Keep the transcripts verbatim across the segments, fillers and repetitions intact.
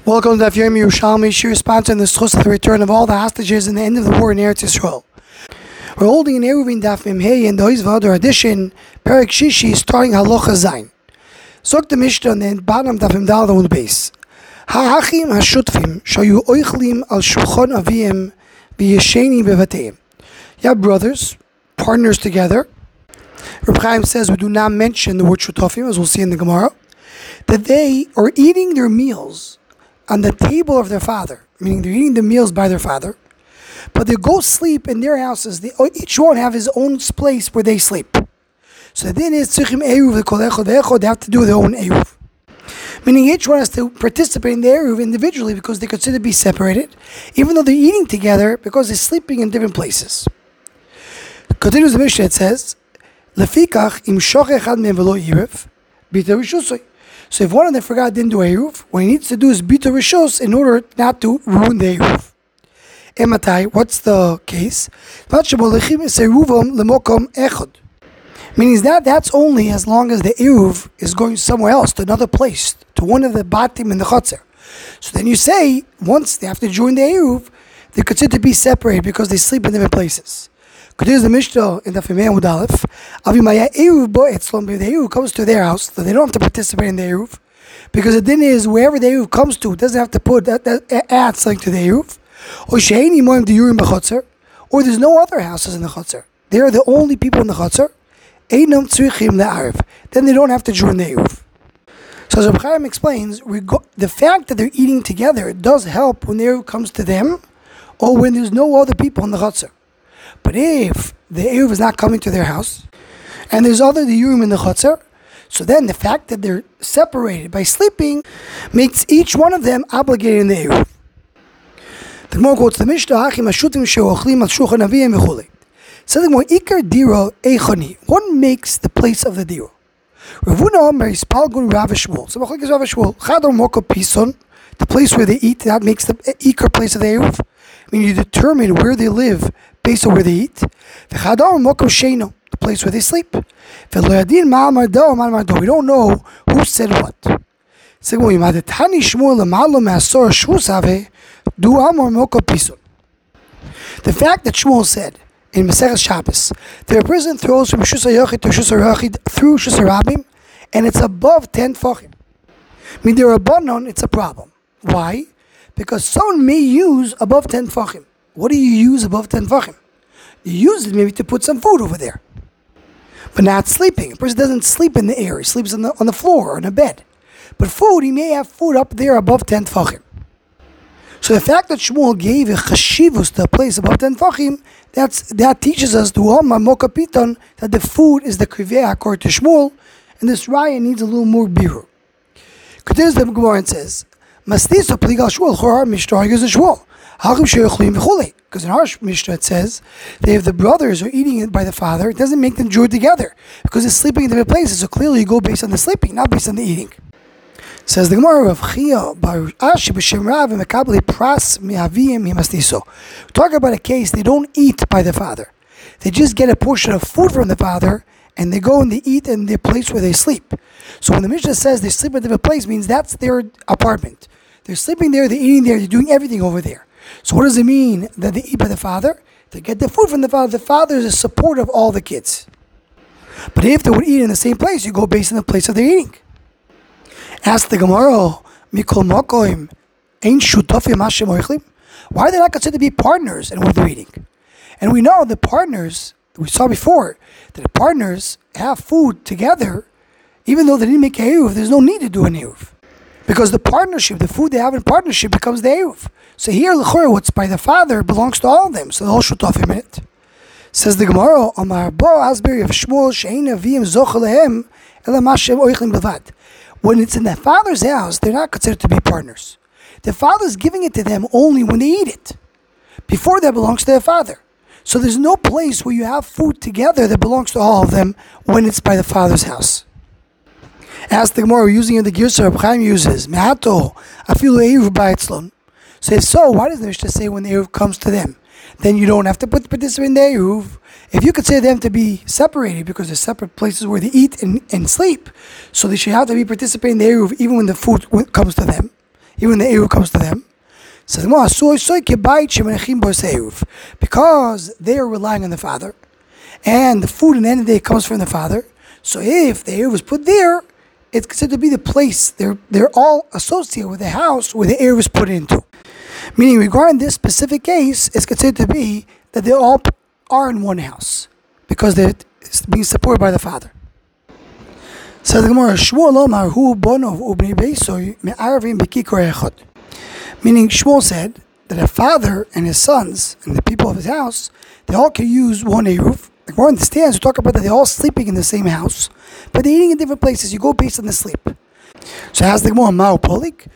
Welcome to Daf Yomi Yerushalmi. Shir sponsoring the schus of the return of all the hostages and the end of the war in Eretz Yisrael. We're holding an Eruvin Daf Mimhei in the Oizvador edition, Perek Shishi, starting Halacha Zayin. Zog the Mishnah on the bottom Daf Mimdal on the base. Ha'achim ha'shutfim shayu oichlim al shulchan avim v'yesheni bevateim. You have brothers, partners together. Reb Chaim says we do not mention the word shutafim, as we'll see in the Gemara, that they are eating their meals on the table of their father, meaning they're eating the meals by their father, but they go sleep in their houses. They each one have his own place where they sleep. So then it's tzrichim eruv lekol echad ve'echad. They have to do their own eruv, meaning each one has to participate in the eruv individually because they consider to be separated, even though they're eating together because they're sleeping in different places. Continues the Mishnah. It says, "Lefikach im shoch echad mehem v'lo eruv bita rishusoi." So if one of them forgot didn't do eruv, what he needs to do is bita rishus in order not to ruin the eruv. Ematai, what's the case? Meaning that that's only as long as the eruv is going somewhere else, to another place, to one of the batim in the chotzer. So then you say, once they have to join the eruv, they're considered to be separated because they sleep in different places. Continues the Mishnah in the Femei Amud Aleph. Avimaya eruv bo etzlom, if the eruv comes to their house, so they don't have to participate in the eruv, because the din is wherever the eruv comes to, it doesn't have to put that, that add something to the eruv. Or she'eini moim diyurim b'chotzer, or there's no other houses in the chotzer. They are the only people in the chotzer. Einam tzrichim le'arev. Then they don't have to join the eruv. So as Reb Chaim explains, the fact that they're eating together does help when the eruv comes to them, or when there's no other people in the chotzer. But if the eruv is not coming to their house, and there's other diyurim in the chotzer, so then the fact that they're separated by sleeping makes each one of them obligated in the eruv. The Gemara quotes the Mishnah, "Hachim hashutim she'ochlim al shulchan aviyim v'chulei." Says the Gemara, "Ikar diro eichoni." One makes the place of the diro. Rav Huna Omer Yispalgun Rav Shmuel. So Machlokes Rav Shmuel, Chador Moko Pison, the place where they eat, that makes the ikar place of the eruv. I mean, you determine where they live based on where they eat. V'chador Moko Sheino, the place where they sleep. V'loyadin ma'al mardo ma'al mardo. We don't know who said what. So the Gemara, "Tani Shmuel l'malo me'asor shusave." The fact that Shmuel said in Maseches Shabbos that a person throws from Shus HaYachid to Shus HaRachid through Shus HaRabim, and it's above ten tefachim. I mean, they're abanon, it's a problem. Why? Because someone may use above ten tefachim. What do you use above ten tefachim? You use it maybe to put some food over there, but not sleeping. A person doesn't sleep in the air; he sleeps on the on the floor or in a bed. But food, he may have food up there above ten tefachim. So the fact that Shmuel gave a chashivus to a place above ten tefachim, that's that teaches us to Alma Moka Piton that the food is the kriveh according to Shmuel, and this raya needs a little more birur. Continues the Gemara and says, "Mastiso pligal Shmuel chor mishtar yuz Shmuel hachim sheyochlim v'chulei." Because in our Mishnah it says that if the brothers are eating it by the father, it doesn't make them join together because they're sleeping in different places. So clearly you go based on the sleeping, not based on the eating. Says the Gemara of Chia Bar Ashi b'Shem Rav and Mekabli Pras Mihavim Himastiso. Talk about a case they don't eat by the father; they just get a portion of food from the father, and they go and they eat in the place where they sleep. So when the Mishnah says they sleep in a different place, means that's their apartment. They're sleeping there, they're eating there, they're doing everything over there. So what does it mean that they eat by the father? They get the food from the father. The father is the support of all the kids. But if they would eat in the same place, you go based on the place of their eating. Ask the Gemara, Mikol Mokoim, Ein Shutafim Hashem Oichlim? Why are they not considered to be partners in what they're eating? And we know the partners, we saw before, that the partners have food together, even though they didn't make a eruv, there's no need to do an eruv. Because the partnership, the food they have in partnership becomes the eruv. So here, l'chor, what's by the father belongs to all of them, so the whole Shutafim in it. Says the Gemara, Amar Bo Asbir of Shmuel, Shein Avim Zochalehem, Elam Hashem Oichlim Bavad. When it's in the father's house, they're not considered to be partners. The father's giving it to them only when they eat it. Before that belongs to their father. So there's no place where you have food together that belongs to all of them when it's by the father's house. Ask the Gemara, using the Girsa Reb Chaim uses, Me'ato, afilu eruv ba'etzlon. So if so, why does the Mishnah say when the eruv comes to them? Then you don't have to put participate in the eruv. If you consider them to be separated because they're separate places where they eat and, and sleep, so they should have to be participating in the eruv even when the food comes to them. even the Eruv comes to them. Because they are relying on the father, and the food in the end of the day comes from the father. So if the Eruv is put there, it's considered to be the place. They're they're all associated with the house where the Eruv is put into. Meaning, regarding this specific case, it's considered to be that they all are in one house because they're being supported by the father. So the Gemara, Shmuel Omar hu bonov ubnei beisoy me'arvim b'kikor echad. Meaning, Shmuel said that a father and his sons and the people of his house, they all can use one Eruv. Like more understands, we talk about that they're all sleeping in the same house, but they're eating in different places. You go based on the sleep. So how's the Gemara Mao Polik?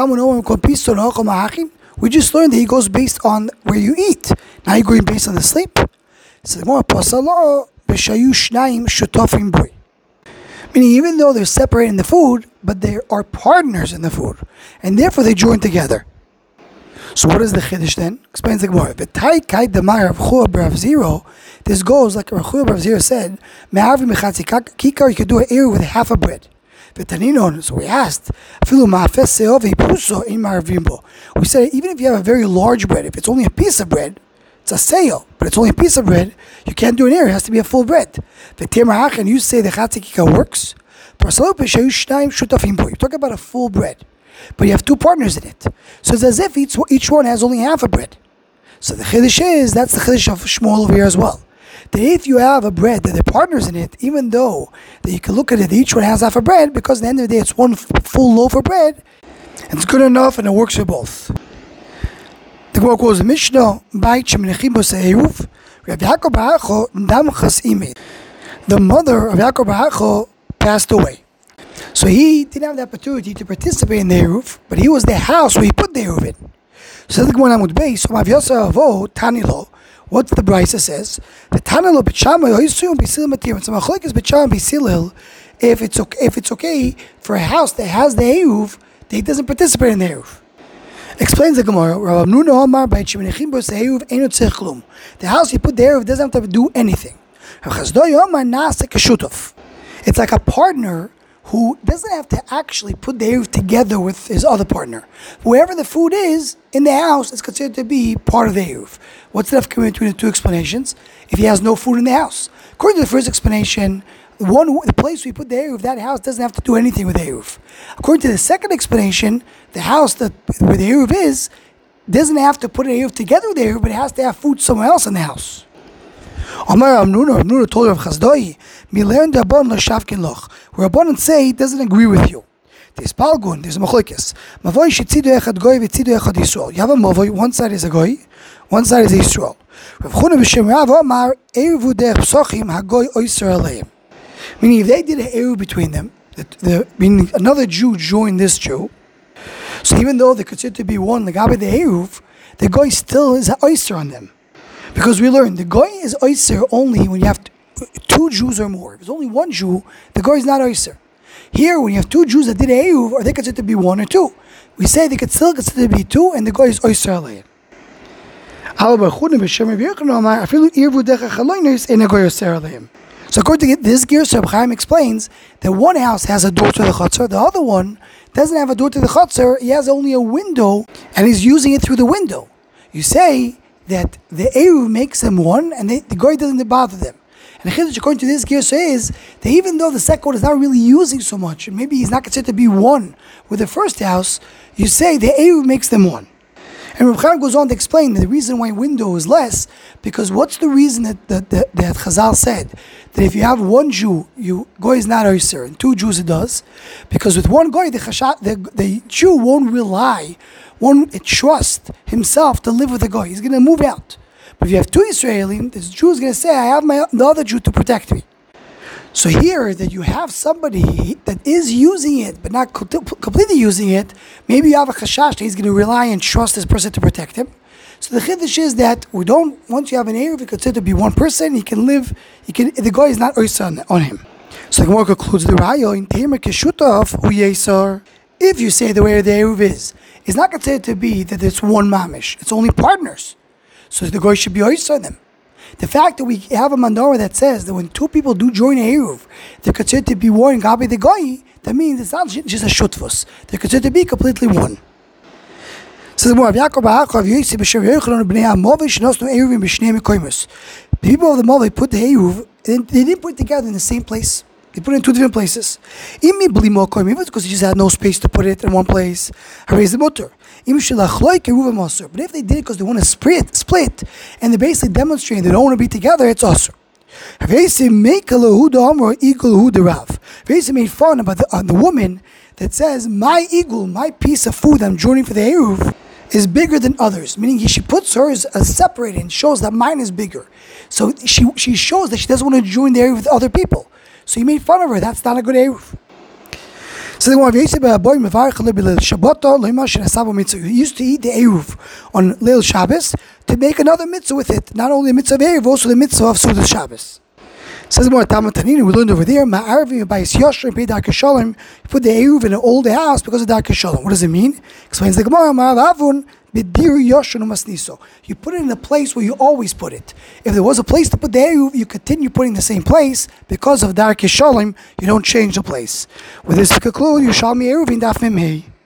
We just learned that he goes based on where you eat. Now you're going based on the sleep. So the Gemara Pasalo b'shayu shnayim shutafim boy. Meaning, even though they're separated in the food, but they are partners in the food, and therefore they join together. So what is the chiddush then? Explains the Gemara. V'tai kai damar Rav Chua b'Rav Zero. This goes like Rav Chua b'Rav Zero said. Me'arvi mechatzi kikar. You could do an eruv with half a bread. V'taninon. So we asked. Afilu ma'afes se'ov v'puso in ma'arvimbo. We said even if you have a very large bread, if it's only a piece of bread, it's a sale, but it's only a piece of bread, you can't do an eruv. It has to be a full bread. V'temar and you say the chatzi kikar works. You're talking about a full bread, but you have two partners in it. So it's as if each, each one has only half a bread. So the chiddush is, that's the chiddush of Shmuel over here as well. That if you have a bread that the partners in it, even though that you can look at it, each one has half a bread, because at the end of the day it's one f- full loaf of bread, and it's good enough and it works for both. The Gemara goes, Mishnah, Bait shemenechim bo se'eruv, Rav Yaakov bar Acho dam chas imei. The mother of Yaakov bar Acho passed away. So he didn't have the opportunity to participate in the Eruv, but he was the house where he put the Eruv in. So the Gemara would be, so Mavyosa Avo Tanilo, what the Brisa says, the Tanilo B'Shama Yoisuyum B'Silil Matir. It's a Machlokes B'Shama B'Silil. If it's okay, if it's okay for a house that has the Eruv, that he doesn't participate in the Eruv. Explains the Gemara, Rav Nuna Omar Beit Shemenechim Bo Se'eruv Eino Tzich Klum. The house you put the Eruv doesn't have to do anything. Rav Chazdoi Omar Naaseh Keshutov. It's like a partner who doesn't have to actually put the Eruv together with his other partner. Wherever the food is in the house, it's considered to be part of the Eruv. What's the difference between the two explanations? If he has no food in the house. According to the first explanation, the one the place we put the Eruv, that house doesn't have to do anything with the Eruv. According to the second explanation, the house that where the Eruv is doesn't have to put an Eruv together with the Eruv, but it has to have food somewhere else in the house. Amar Amnuna, Amnuna told Rav Chazdoi, Mileon Dabon Lashavkin Loch. Where Rabbanan say it doesn't agree with you. There's Palgun, there's Machlokes. Mavoy Shetzidu Echad Goy V'Tzidu Echad Yisrael. You have a Mavoy, one side is a Goy, one side is a Yisrael. Rav Chuna B'Shem Rav Omar Eruv Derech Psochim HaGoy Oyser Aleim. Meaning if they did an Eruv between them, the, the, meaning another Jew joined this Jew, so even though they consider to be one, like Abba the Eruv, the Goy still is an Oyser on them. Because we learned the Goy is Oyser only when you have two Jews or more. If there's only one Jew, the Goy is not Oyser. Here, when you have two Jews that did Eruv, are they considered to be one or two? We say they could still consider to be two, and the Goy is Oyser Aleim. So according to this gear, Reb Chaim explains that one house has a door to the chutzner, the other one doesn't have a door to the chutzner, he has only a window, and he's using it through the window. You say that the Eruv makes them one, and they, the Goy doesn't bother them. And the chiddush according to this gear is that even though the second one is not really using so much, and maybe he's not considered to be one with the first house, you say the Eruv makes them one. And Reb Chaim goes on to explain that the reason why window is less, because what's the reason that that, that, that Chazal said that if you have one Jew, you Goy is not Oyser, and two Jews it does, because with one Goy, the, chashat, the, the Jew won't rely, won't trust himself to live with the Goy. He's going to move out. But if you have two Israelim, this Jew is going to say, I have my the other Jew to protect me. So here, that you have somebody that is using it, but not co- completely using it, maybe you have a chashash that he's going to rely and trust this person to protect him. So the chiddush is that we don't, once you have an Eruv, you consider to be one person, he can live, he can, the Goy is not oyser on, on him. So the Gemara concludes the Rayo, in Temer Keshutov, Hu Yesar. If you say the way the Eruv is, it's not considered to be that it's one mamish, it's only partners. So the Goy should be oyser on them. The fact that we have a mandora that says that when two people do join a Eruv, they're considered to be one Gabi the Goy, that means it's not just a shutfus. They're considered to be completely one. Says more, Yaakov Ha'achav Yosef B'Shem Yochanan B'nei HaMovi Shenosnu Eruvim B'Shnei Mekoimos. The people of the Movi put the Eruv, and they didn't put it together in the same place. They put it in two different places. Imi Bli Mokoim, even because they just had no space to put it in one place. Harei the mutter. Imi Shelachloik Eruvim Osur. But if they did it because they want to split, split, and they basically demonstrate they don't want to be together, it's Osur. Harei make a Lehuda Amor Eagle Lehuda Rav. Harei made fun about the, uh, the woman that says, my eagle, my piece of food I'm joining for the Eruv, is bigger than others, meaning she puts hers as separate and shows that mine is bigger. So she she shows that she doesn't want to join the Eruv with other people. So he made fun of her. That's not a good Eruv. So they want to he used to eat the Eruv on Leil Shabbos to make another mitzvah with it. Not only the mitzvah of Eruv, also the mitzvah of Sudas Shabbos. Says more Talmud Tanina, we learned over there, Ma'arvi by Yosher and Pei Darkei Shalom, you put the Eruv in an old house because of Darkei Shalom. What does it mean? Explains the Gemara, Ma'aravun B'dir Yosher Masniso. You put it in a place where you always put it. If there was a place to put the Eruv, you continue putting the same place because of Darkei Shalom. You don't change the place. With this, we conclude Yerushalmi Eruv in Daf Mem Hey.